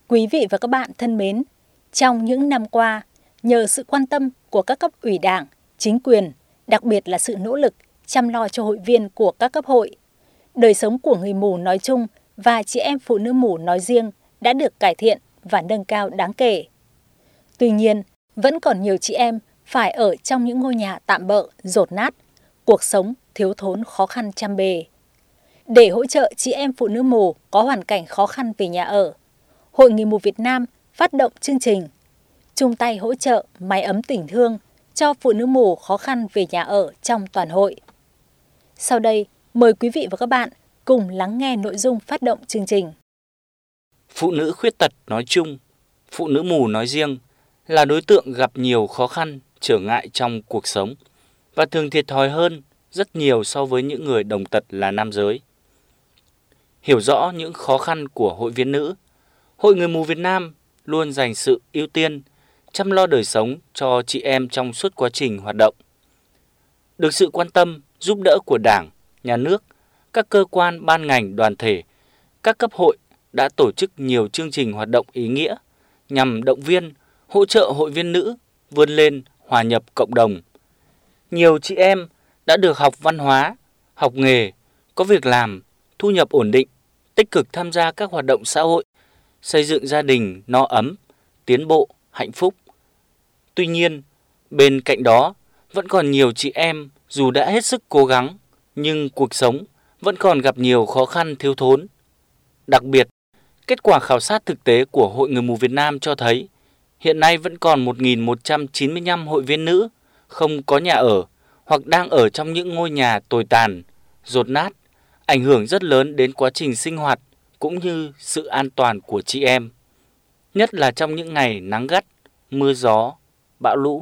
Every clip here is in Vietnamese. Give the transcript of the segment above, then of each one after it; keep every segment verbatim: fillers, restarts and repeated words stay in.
Quý vị và các bạn thân mến, trong những năm qua, nhờ sự quan tâm của các cấp ủy Đảng, chính quyền, đặc biệt là sự nỗ lực chăm lo cho hội viên của các cấp hội, đời sống của người mù nói chung và chị em phụ nữ mù nói riêng đã được cải thiện và nâng cao đáng kể. Tuy nhiên, vẫn còn nhiều chị em phải ở trong những ngôi nhà tạm bợ, dột nát, cuộc sống thiếu thốn khó khăn trăm bề. Để hỗ trợ chị em phụ nữ mù có hoàn cảnh khó khăn về nhà ở, Hội Người mù Việt Nam phát động chương trình chung tay hỗ trợ mái ấm tình thương cho phụ nữ mù khó khăn về nhà ở trong toàn hội. Sau đây, mời quý vị và các bạn cùng lắng nghe nội dung phát động chương trình. Phụ nữ khuyết tật nói chung, phụ nữ mù nói riêng là đối tượng gặp nhiều khó khăn, trở ngại trong cuộc sống và thường thiệt thòi hơn rất nhiều so với những người đồng tật là nam giới. Hiểu rõ những khó khăn của hội viên nữ, Hội Người mù Việt Nam luôn dành sự ưu tiên, chăm lo đời sống cho chị em trong suốt quá trình hoạt động. Được sự quan tâm, giúp đỡ của Đảng, Nhà nước, các cơ quan ban ngành đoàn thể, các cấp hội đã tổ chức nhiều chương trình hoạt động ý nghĩa nhằm động viên, hỗ trợ hội viên nữ vươn lên hòa nhập cộng đồng. Nhiều chị em đã được học văn hóa, học nghề, có việc làm, thu nhập ổn định, tích cực tham gia các hoạt động xã hội, xây dựng gia đình no ấm, tiến bộ, hạnh phúc. Tuy nhiên, bên cạnh đó, vẫn còn nhiều chị em dù đã hết sức cố gắng, nhưng cuộc sống vẫn còn gặp nhiều khó khăn thiếu thốn. Đặc biệt, kết quả khảo sát thực tế của Hội Người mù Việt Nam cho thấy, hiện nay vẫn còn một nghìn một trăm chín mươi lăm hội viên nữ không có nhà ở hoặc đang ở trong những ngôi nhà tồi tàn, dột nát, ảnh hưởng rất lớn đến quá trình sinh hoạt cũng như sự an toàn của chị em, nhất là trong những ngày nắng gắt, mưa gió, bão lũ.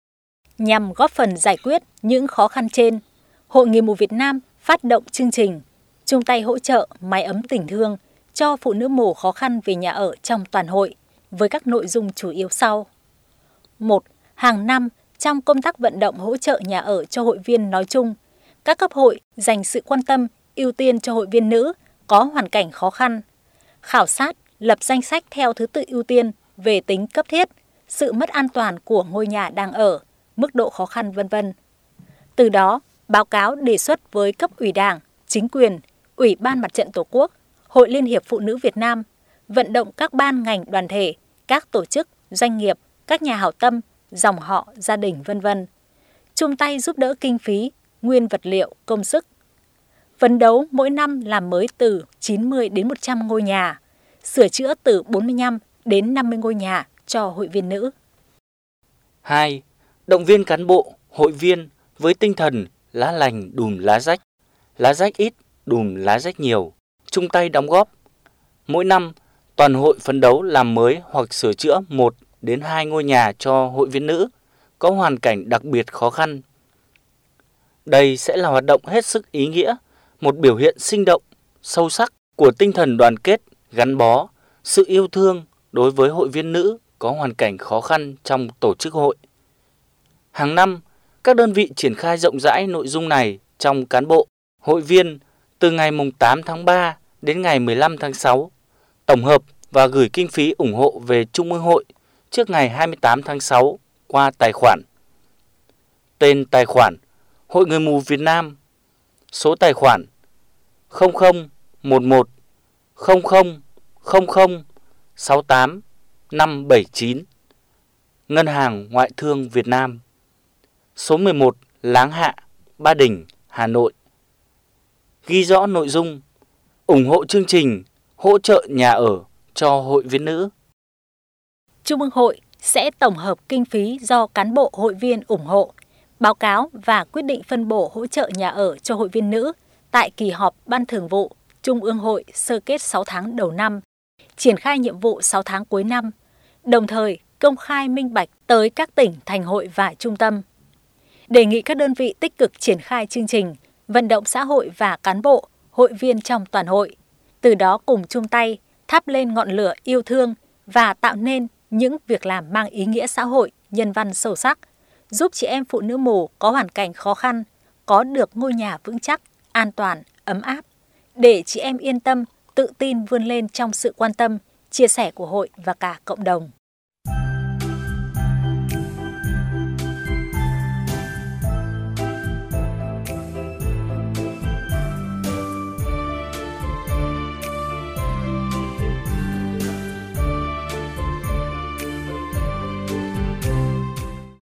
Nhằm góp phần giải quyết những khó khăn trên, Hội Người mù Việt Nam phát động chương trình chung tay hỗ trợ mái ấm tình thương cho phụ nữ mù khó khăn về nhà ở trong toàn hội với các nội dung chủ yếu sau. một. Hàng năm, trong công tác vận động hỗ trợ nhà ở cho hội viên nói chung, các cấp hội dành sự quan tâm, ưu tiên cho hội viên nữ có hoàn cảnh khó khăn, khảo sát, lập danh sách theo thứ tự ưu tiên về tính cấp thiết, sự mất an toàn của ngôi nhà đang ở, mức độ khó khăn vân vân. Từ đó, báo cáo đề xuất với cấp ủy Đảng, chính quyền, Ủy ban Mặt trận Tổ quốc, Hội Liên hiệp Phụ nữ Việt Nam, vận động các ban ngành đoàn thể, các tổ chức, doanh nghiệp, các nhà hảo tâm, dòng họ, gia đình vân vân, chung tay giúp đỡ kinh phí, nguyên vật liệu, công sức. Phấn đấu mỗi năm làm mới từ chín mươi đến một trăm ngôi nhà, sửa chữa từ bốn mươi lăm đến năm mươi ngôi nhà cho hội viên nữ. hai. Động viên cán bộ, hội viên với tinh thần lá lành đùm lá rách, lá rách ít, đùm lá rách nhiều, chung tay đóng góp. Mỗi năm, toàn hội phấn đấu làm mới hoặc sửa chữa một đến hai ngôi nhà cho hội viên nữ có hoàn cảnh đặc biệt khó khăn. Đây sẽ là hoạt động hết sức ý nghĩa, một biểu hiện sinh động, sâu sắc của tinh thần đoàn kết, gắn bó, sự yêu thương đối với hội viên nữ có hoàn cảnh khó khăn trong tổ chức hội. Hàng năm, các đơn vị triển khai rộng rãi nội dung này trong cán bộ, hội viên từ ngày tám tháng ba đến ngày mười lăm tháng sáu, tổng hợp và gửi kinh phí ủng hộ về Trung ương hội trước ngày hai mươi tám tháng sáu qua tài khoản. Tên tài khoản: Hội Người mù Việt Nam. Số tài khoản không không một một không không không không sáu tám năm bảy chín. Ngân hàng Ngoại thương Việt Nam. Số mười một Láng Hạ, Ba Đình, Hà Nội. Ghi rõ nội dung: ủng hộ chương trình hỗ trợ nhà ở cho hội viên nữ. Trung ương hội sẽ tổng hợp kinh phí do cán bộ hội viên ủng hộ, báo cáo và quyết định phân bổ hỗ trợ nhà ở cho hội viên nữ tại kỳ họp Ban Thường vụ Trung ương hội sơ kết sáu tháng đầu năm, triển khai nhiệm vụ sáu tháng cuối năm, đồng thời công khai minh bạch tới các tỉnh, thành hội và trung tâm. Đề nghị các đơn vị tích cực triển khai chương trình, vận động xã hội và cán bộ, hội viên trong toàn hội, từ đó cùng chung tay thắp lên ngọn lửa yêu thương và tạo nên những việc làm mang ý nghĩa xã hội, nhân văn sâu sắc, giúp chị em phụ nữ mù có hoàn cảnh khó khăn, có được ngôi nhà vững chắc, an toàn, ấm áp, để chị em yên tâm, tự tin vươn lên trong sự quan tâm, chia sẻ của hội và cả cộng đồng.